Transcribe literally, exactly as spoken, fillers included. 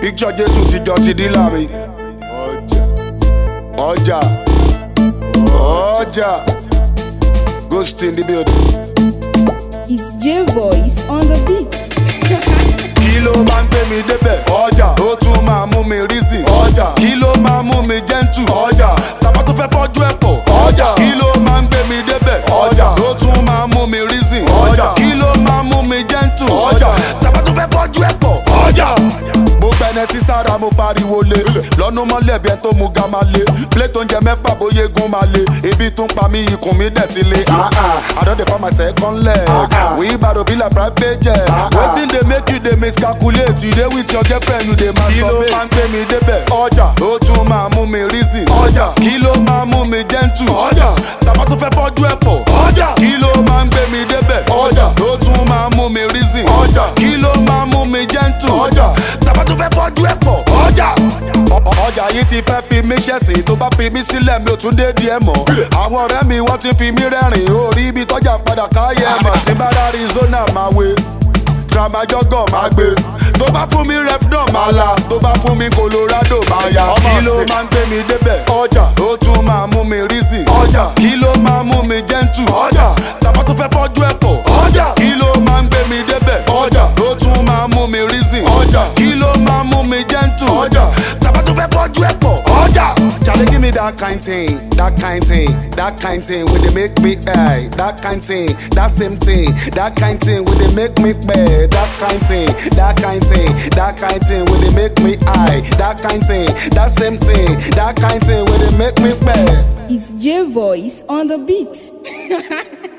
Picture Jésù ti jọ ti dílà mi. Ọjà, ọjà, Ghost in the building. It's J Voice on the beat. Kí ló máa ń gbé mi débẹ̀? Ọjà. Ó tún máa mú mi reason. Ọjà. Kí ló máa mú mi gentle? Ọjà. Tàbá tó fẹ́ fọ́jú ẹ̀ pọ̀. Ọjà. Kí ló máa ń gbé mi débẹ̀? Ọjà. Ó tún máa mú mi reason. Ọjà. Kí ló máa mú mi gentle? Ọjà. Tàbá tó fẹ́ fọ́jú ẹ̀ pọ̀. Ọjà. Mo gbẹ̀nẹ̀ sí sára mo pariwo lé. Lọ́nu mọ́lẹ̀ bí ẹ tó mu ga máa lé. Plate oúnjẹ mẹ́fà bóyá egun máa lé. Ebi tún pa mí ikùn mi dẹ̀ ti lé. I don dey for my second leg. Wheelbarrow be like private jet. Wetin dey make you dey miscalculate? You dey with your girlfriend, you dey masturbate. Kí ló máa ń gbé mi débẹ̀? Ọjà. Ó tún máa mú mi reason. Ọjà. Kí ló máa mú mi gentle? Ọjà. Tàbá tó fẹ́ fọ́jú ẹ̀ pọ̀. Ọjà. Kí ló máa ń gbé mi débẹ̀? Ọjà. Ó tún máa mú mi reason. Ọjà. Kí ló máa mú mi gentle? Ọjà. Tàbá tó fẹ́ fọ́jú ẹ̀ pọ̀. Ọjà. Ọjà yìí ti fẹ́ fi mí ṣẹ̀sìn, tó bá fi mí sílẹ̀ mi ò tún dé díẹ̀ mọ́. Àwọn ọ̀rẹ́ mi wọ́n ti fi mí rẹ́rìn, orí ibi tọ́jà padà káyẹ̀. Tí bá dá Arizona máa wé, Tramajọ́gọ̀ máa gbé. Tó bá fún mi ref náà máa la, tó bá fún mi Colorado máa yá. Kí ló máa ń gbé mi débẹ̀? Ọjà. Ó tún máa mú mi reason. Ọjà. Kí ló máa mú mi gentle? Ọjà. Tàbá tó fẹ́ fọ́jú ẹ̀ pọ̀. Ọjà. Kí ló máa ń gbé mi débẹ̀? Ọjà. Ó tún máa mú mi reason. Ọjà. Kí ló máa mú mi gentle? Ọjà. Tàbá tó fẹ́ fọ́jú ẹ̀ pọ̀. Ọjà. Charlie, give me that kind thing, that kind thing, that kind thing where they make me high, that kind thing, that same thing, that kind thing where they make me bad, that kind thing, that kind thing, that kind thing where they make me high, that kind thing, that same thing, that kind thing where they make me bad. It's J Voice on the beat.